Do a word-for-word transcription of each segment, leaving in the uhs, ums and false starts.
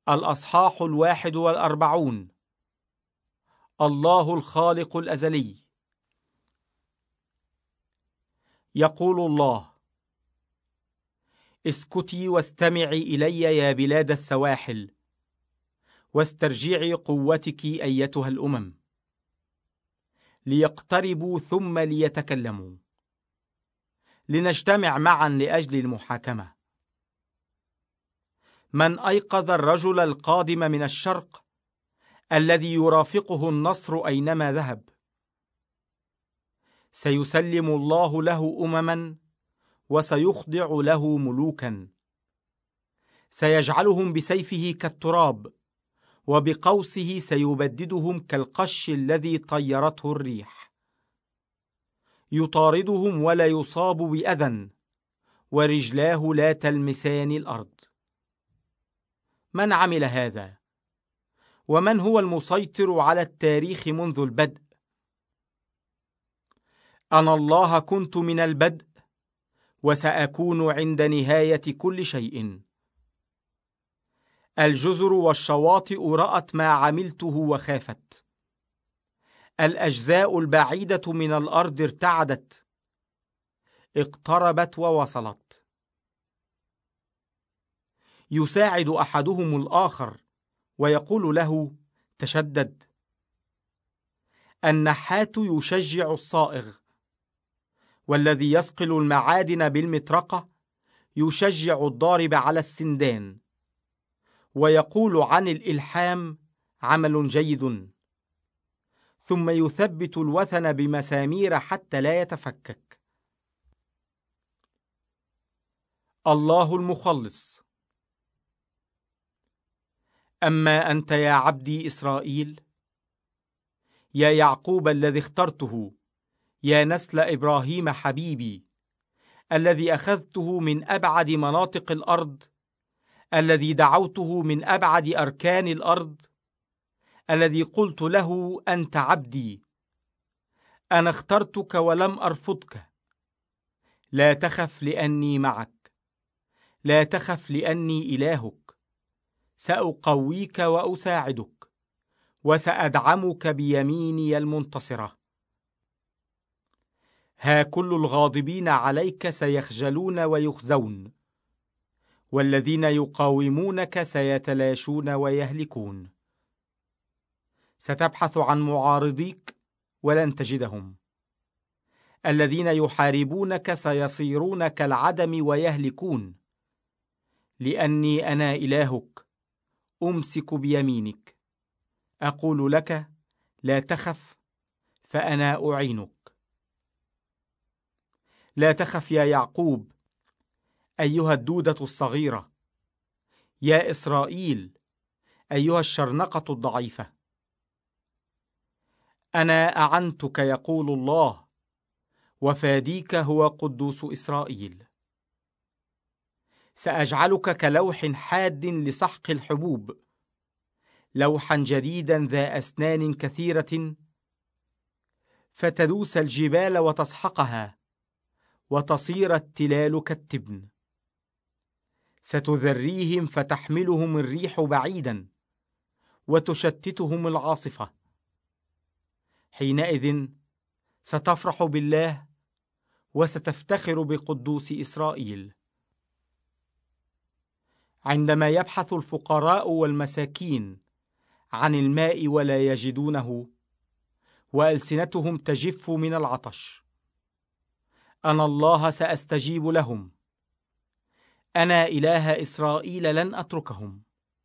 الأصحاح الواحد والأربعون. الله الخالق الأزلي. يقول الله: اسكتي واستمعي إلي يا بلاد السواحل، واسترجعي قوتك أيتها الأمم، ليقتربوا ثم ليتكلموا، لنجتمع معا لأجل المحاكمة. من أيقظ الرجل القادم من الشرق، الذي يرافقه النصر أينما ذهب؟ سيسلم الله له أمما، وسيخضع له ملوكا. سيجعلهم بسيفه كالتراب، وبقوسه سيبددهم كالقش الذي طيرته الريح. يطاردهم ولا يصاب بأذى، ورجلاه لا تلمسان الأرض. من عمل هذا؟ ومن هو المسيطر على التاريخ منذ البدء؟ أنا الله كنت من البدء، وسأكون عند نهاية كل شيء. الجزر والشواطئ رأت ما عملته وخافت. الأجزاء البعيدة من الأرض ارتعدت، اقتربت ووصلت. يساعد أحدهم الآخر ويقول له: تشدد. النحات يشجع الصائغ، والذي يصقل المعادن بالمطرقة يشجع الضارب على السندان، ويقول عن الإلحام: عمل جيد، ثم يثبت الوثن بمسامير حتى لا يتفكك. الله المخلص. أما أنت يا عبدي إسرائيل، يا يعقوب الذي اخترته، يا نسل إبراهيم حبيبي، الذي أخذته من أبعد مناطق الأرض، الذي دعوته من أبعد أركان الأرض، الذي قلت له: أنت عبدي، أنا اخترتك ولم أرفضك. لا تخف لأني معك، لا تخف لأني إلهك. سأقويك وأساعدك، وسأدعمك بيميني المنتصرة. ها كل الغاضبين عليك سيخجلون ويخزون، والذين يقاومونك سيتلاشون ويهلكون. ستبحث عن معارضيك ولن تجدهم. الذين يحاربونك سيصيرون كالعدم ويهلكون، لأني أنا إلهك، أمسك بيمينك، أقول لك: لا تخف، فأنا أعينك. لا تخف يا يعقوب، أيها الدودة الصغيرة، يا إسرائيل، أيها الشرنقة الضعيفة. أنا أعنتك، يقول الله، وفاديك هو قدوس إسرائيل. سأجعلك كلوح حاد لسحق الحبوب، لوحا جديدا ذا أسنان كثيرة، فتدوس الجبال وتسحقها، وتصير التلال كالتبن. ستذريهم فتحملهم الريح بعيدا، وتشتتهم العاصفة. حينئذ ستفرح بالله، وستفتخر بقدوس إسرائيل. عندما يبحث الفقراء والمساكين عن الماء ولا يجدونه، وألسنتهم تجف من العطش، أنا الله سأستجيب لهم. أنا إله إسرائيل، لن أتركهم.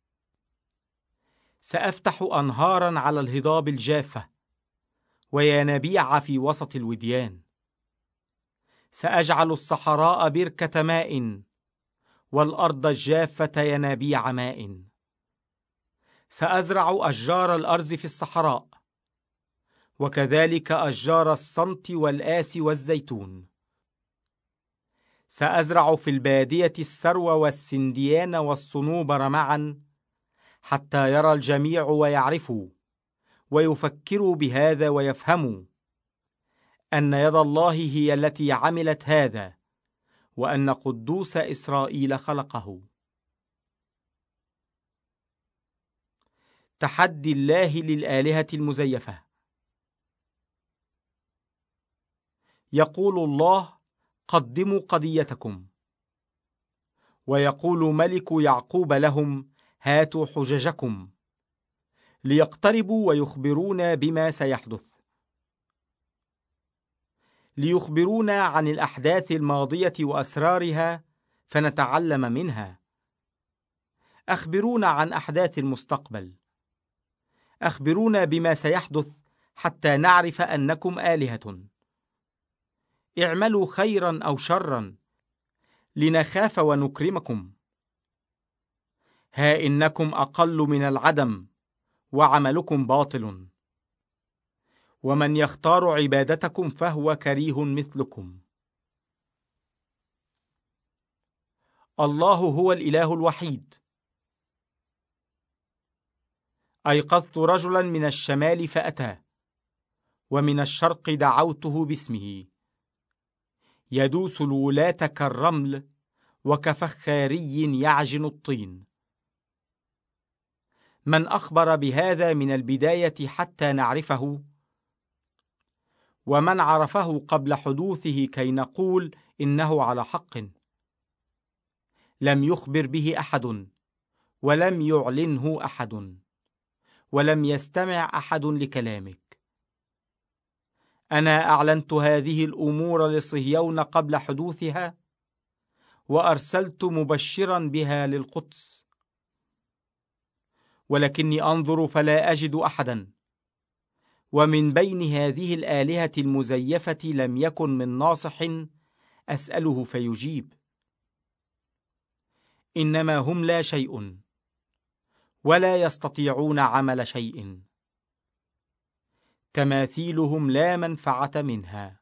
سأفتح أنهارا على الهضاب الجافة، وينابيع في وسط الوديان. سأجعل الصحراء بركة ماء، والأرض الجافة ينابيع ماء. سأزرع أشجار الأرز في الصحراء، وكذلك أشجار الصمت والآس والزيتون. سأزرع في البادية السرو والسنديان والصنوبر معا، حتى يرى الجميع ويعرفوا، ويفكروا بهذا ويفهموا أن يد الله هي التي عملت هذا، وأن قدوس إسرائيل خلقه. تحدي الله للآلهة المزيفة. يقول الله: قدموا قضيتكم. ويقول ملك يعقوب لهم: هاتوا حججكم، ليقتربوا ويخبرونا بما سيحدث، ليخبرونا عن الأحداث الماضية وأسرارها فنتعلم منها. أخبرونا عن أحداث المستقبل، أخبرونا بما سيحدث حتى نعرف أنكم آلهة. اعملوا خيرا أو شرا لنخاف ونكرمكم. ها إنكم أقل من العدم وعملكم باطل، ومن يختار عبادتكم فهو كريه مثلكم. الله هو الإله الوحيد. أيقظت رجلا من الشمال فأتى، ومن الشرق دعوته باسمه. يدوس الولاة كالرمل وكفخاري يعجن الطين. من أخبر بهذا من البداية حتى نعرفه؟ ومن عرفه قبل حدوثه كي نقول إنه على حق؟ لم يخبر به أحد، ولم يعلنه أحد، ولم يستمع أحد لكلامك. أنا أعلنت هذه الأمور لصهيون قبل حدوثها، وأرسلت مبشرا بها للقدس. ولكني أنظر فلا أجد أحدا، ومن بين هذه الآلهة المزيفة لم يكن من ناصح أسأله فيجيب. إنما هم لا شيء، ولا يستطيعون عمل شيء. تماثيلهم لا منفعة منها.